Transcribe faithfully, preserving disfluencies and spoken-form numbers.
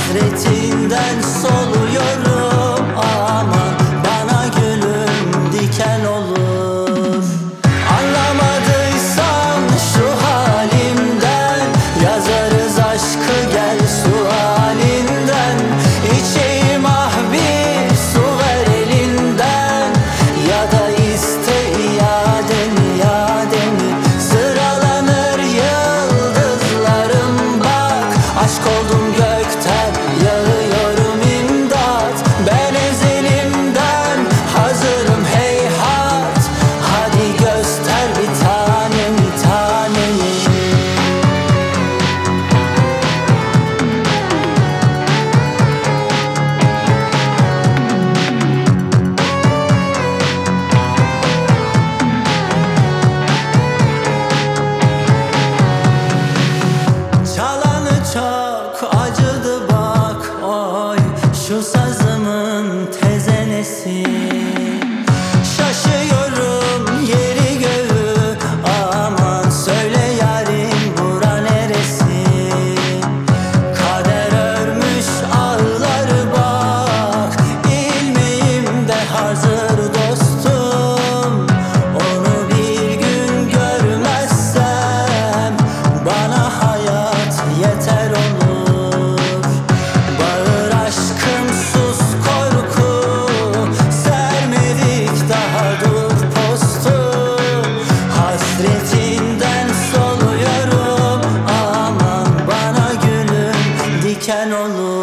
Hasretinden soluyorum, aman bana gülüm diken olur. Anlamadıysan şu halimden, yazarız aşkı gel sualinden. İçeyim ah bir su ver elinden, ya da iste iademi iademi. Sıralanır yıldızlarım bak, aşk oldum gökten yağıyorum imdat. Ben ezelimden hazırım heyhat, hadi göster bir tanemi tanemi. Çalanı çok acıdı bak oy, şu sazımın tezenesi. Şaşıyorum yeri göğü, aman söyle yarim bura neresi? Kader örmüş ağları bak, ilmeğimde hazır dostum. Onu bir gün görmezsem bana hayat yeter olur. Bağır aşkım sus korku, sermedik daha dur postu. Hasretinden soluyorum, aman bana gülüm diken olur.